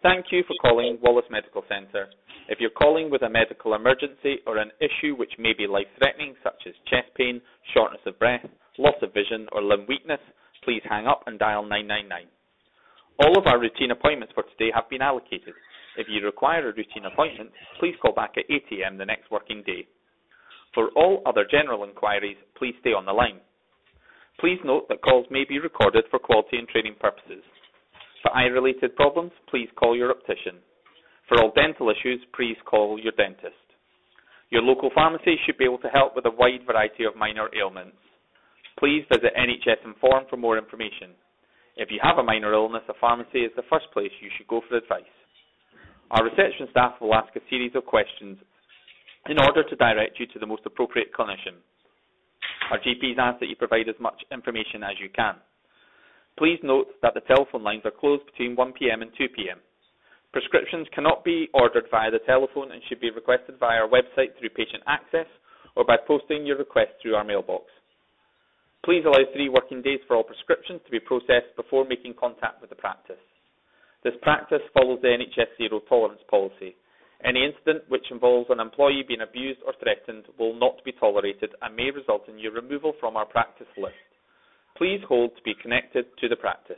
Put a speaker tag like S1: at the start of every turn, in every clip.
S1: Thank you for calling Wallace Medical Centre. If you're calling with a medical emergency or an issue which may be life-threatening, such as chest pain, shortness of breath, loss of vision or limb weakness, please hang up and dial 999. All of our routine appointments for today have been allocated. If you require a routine appointment, please call back at 8 a.m. the next working day. For all other general inquiries, please stay on the line. Please note that calls may be recorded for quality and training purposes. For eye-related problems, please call your optician. For all dental issues, please call your dentist. Your local pharmacy should be able to help with a wide variety of minor ailments. Please visit NHS Inform for more information. If you have a minor illness, a pharmacy is the first place you should go for advice. Our reception staff will ask a series of questions in order to direct you to the most appropriate clinician. Our GPs ask that you provide as much information as you can. Please note that the telephone lines are closed between 1 p.m. and 2 p.m. Prescriptions cannot be ordered via the telephone and should be requested via our website through patient access or by posting your request through our mailbox. Please allow 3 working days for all prescriptions to be processed before making contact with the practice. This practice follows the NHS Zero Tolerance policy. Any incident which involves an employee being abused or threatened will not be tolerated and may result in your removal from our practice list. Please hold to be connected to the practice.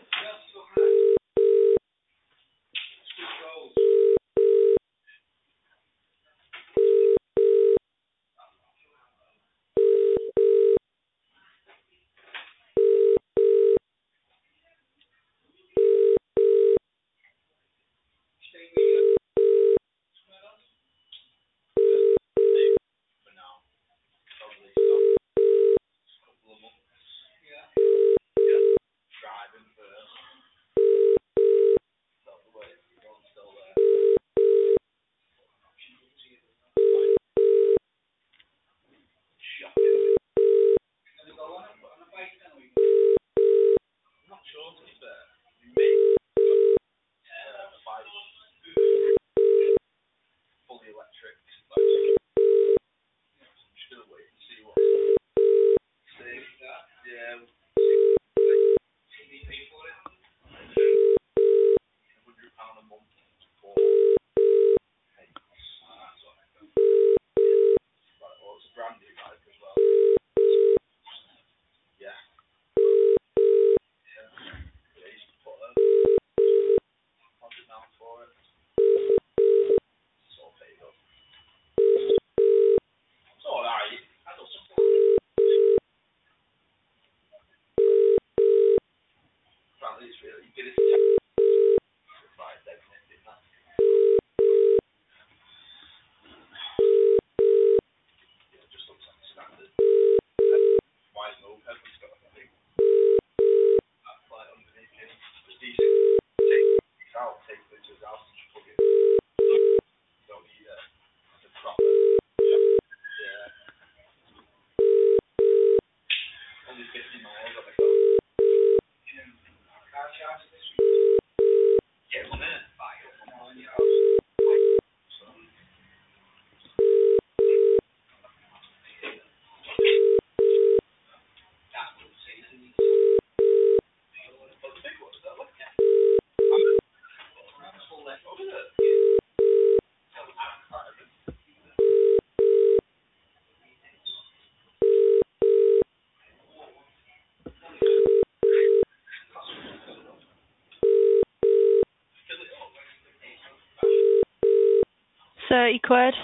S2: £30.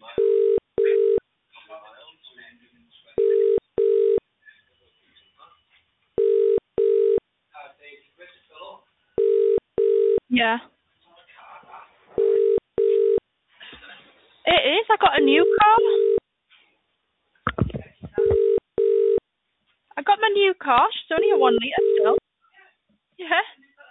S2: Yeah. It is. I got a new car. I got my new car. She's only a 1 litre still. Yeah.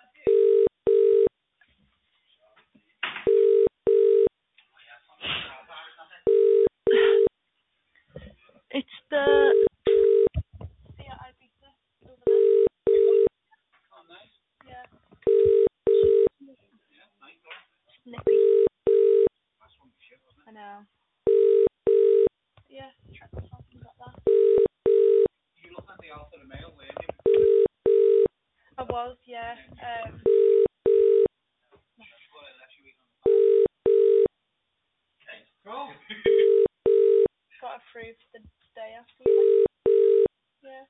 S2: It's the... Yeah, Ibiza. Over there. Yeah. Snippy. I know. Yeah, check myself and got that. You looked at the Alpha Mail, weren't you? I was, yeah. approved the day after you left. Yeah.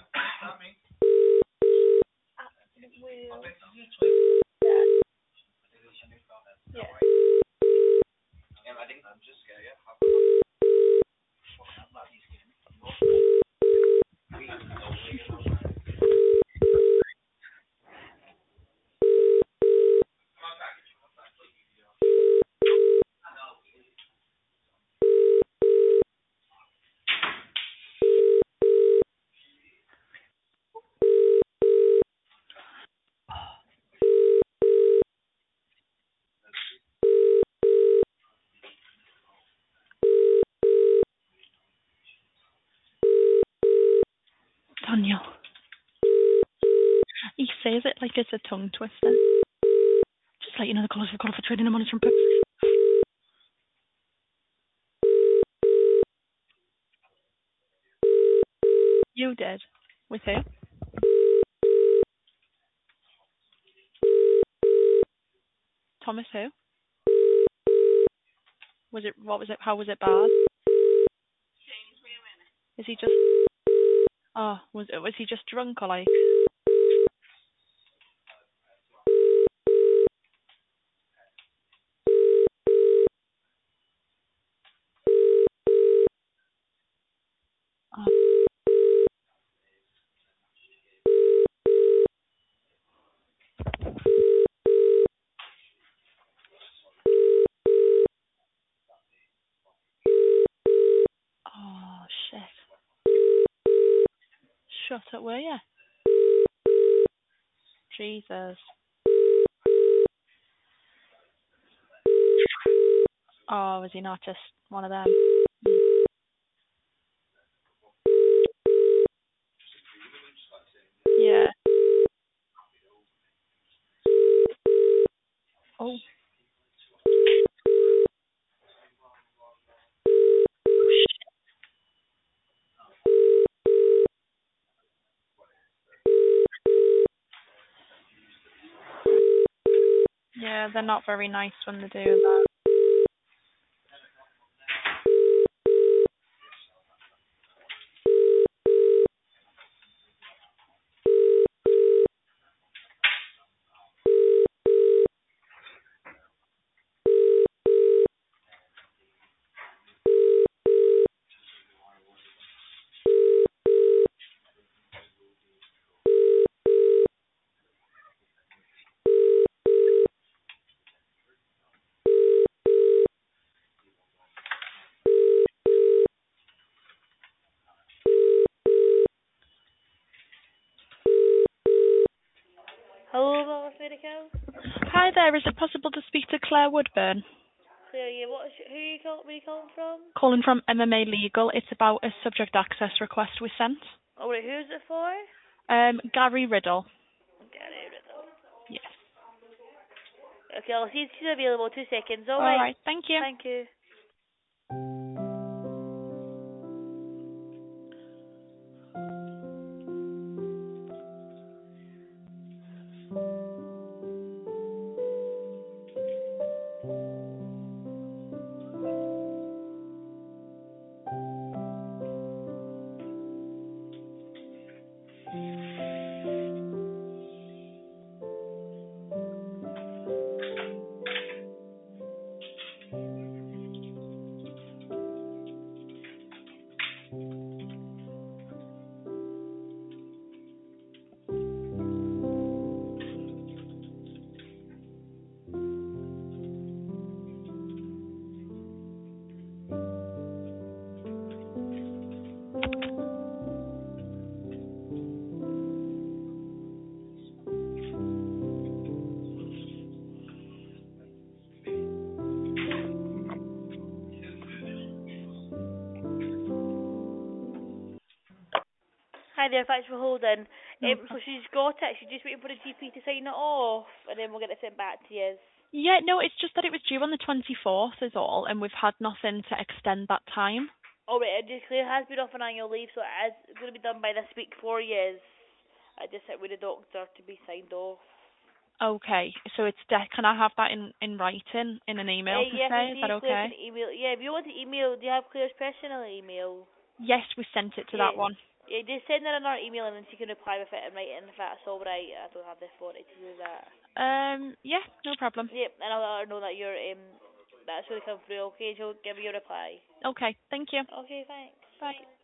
S2: Will. Yeah.
S3: Daniel. He says it like it's a tongue twister. Just let you know the calls we've got for trading and monitoring purposes. You did. With who? Thomas who? What was it, how was it bad? Is he just, was he just drunk or like? Oh. Oh, shit. Shut up, were you? Jesus. Oh, was he not just one of them? Yeah. Oh. Yeah, they're not very nice when they do that.
S4: Hello, Wallace Medical.
S3: Hi there, is it possible to speak to Claire Woodburn?
S4: Claire, yeah, who are you where you calling from?
S3: Calling from MMA Legal. It's about a subject access request we sent.
S4: Oh, right, who's it for?
S3: Gary Riddle.
S4: Gary Riddle.
S3: Yes.
S4: Okay, I'll see if she's available. 2 seconds. All
S3: All
S4: right.
S3: right, thank you.
S4: Thank you. Hi there, thanks for holding.
S3: No
S4: So she's got it. She's just waiting for the GP to sign it off, and then we'll get it sent back to you.
S3: Yeah, no, it's just that it was due on the 24th is all, and we've had nothing to extend that time.
S4: All right, it just Claire has been off on annual leave, so it is going to be done by this week for you. I just sit with the doctor to be signed off.
S3: Okay, so it's can I have that in writing in an email to
S4: Yeah, I
S3: say?
S4: can
S3: Is
S4: see
S3: that
S4: Claire
S3: okay?
S4: can email. Yeah, if you want to email, do you have Claire's personal email?
S3: Yes, we sent it to that
S4: Yeah.
S3: one.
S4: Yeah, just send her another email and then she can reply with it in writing if that's alright. I don't have the authority to do that.
S3: Yeah, no problem.
S4: Yep, and I'll let her know that that's really come through. Okay, she'll give you a reply.
S3: Okay, thank you.
S4: Okay, thanks.
S3: Bye.